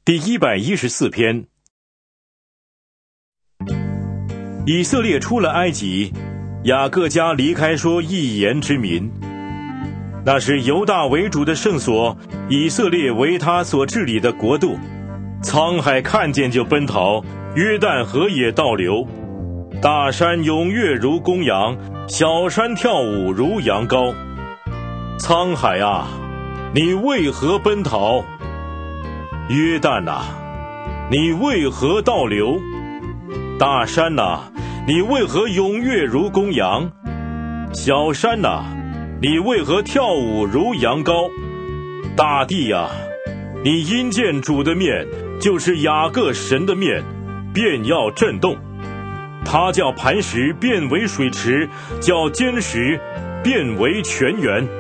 第114篇。以色列出了埃及，雅各家离开说一言之民。那是犹大为主的圣所，以色列为他所治理的国度。沧海看见就奔逃，约旦河也倒流。大山踊跃如公羊，小山跳舞如羊羔。沧海啊，你为何奔逃？约旦啊，你为何倒流？大山啊，你为何踊跃如公羊？小山啊，你为何跳舞如羊羔？大地啊，你因见主的面，就是雅各神的面，便要震动。他叫磐石变为水池，叫坚石变为泉源。